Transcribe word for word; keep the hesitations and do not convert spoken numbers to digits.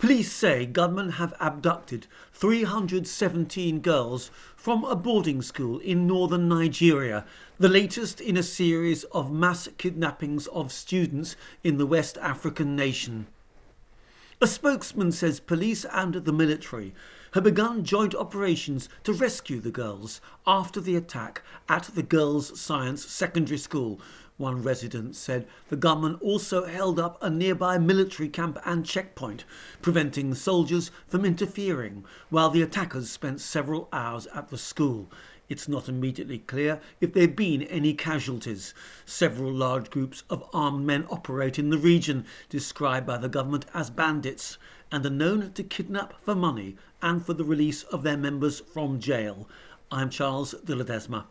Police say gunmen have abducted three hundred seventeen girls from a boarding school in northern Nigeria, the latest in a series of mass kidnappings of students in the West African nation. A spokesman says police and the military have begun joint operations to rescue the girls after the attack at the Girls Science Secondary School. One resident said the gunmen also held up a nearby military camp and checkpoint, preventing soldiers from interfering, while the attackers spent several hours at the school. It's not immediately clear if there have been any casualties. Several large groups of armed men operate in the region, described by the government as bandits, and are known to kidnap for money and for the release of their members from jail. I'm Charles de Ledesma.